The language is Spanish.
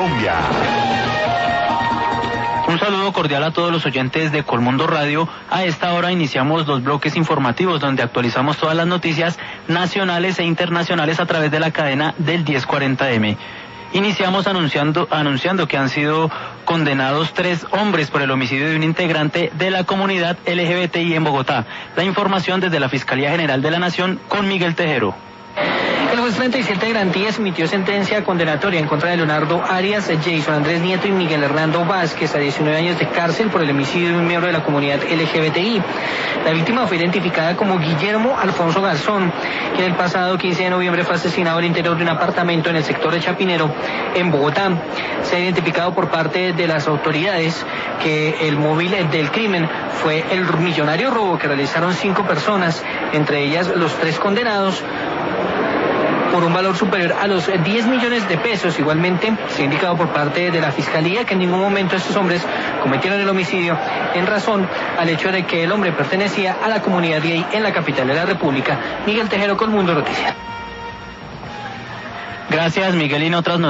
Colombia. Un saludo cordial a todos los oyentes de Colmundo Radio. A esta hora iniciamos los bloques informativos donde actualizamos todas las noticias nacionales e internacionales a través de la cadena del 1040M. Iniciamos anunciando que han sido condenados 3 hombres por el homicidio de un integrante de la comunidad LGBTI en Bogotá. La información desde la Fiscalía General de la Nación con Miguel Tejero. El juez 37 de Garantías emitió sentencia condenatoria en contra de Leonardo Arias, Jason Andrés Nieto y Miguel Hernando Vázquez a 19 años de cárcel por el homicidio de un miembro de la comunidad LGBTI. La víctima fue identificada como Guillermo Alfonso Garzón, quien el pasado 15 de noviembre fue asesinado al interior de un apartamento en el sector de Chapinero, en Bogotá. Se ha identificado por parte de las autoridades que el móvil del crimen fue el millonario robo que realizaron 5 personas, entre ellas los 3 condenados, por un valor superior a los 10 millones de pesos. Igualmente, se ha indicado por parte de la Fiscalía que en ningún momento estos hombres cometieron el homicidio en razón al hecho de que el hombre pertenecía a la comunidad gay en la capital de la República. Miguel Tejero, Colmundo Noticias. Gracias, Miguel. Y en otras noticias.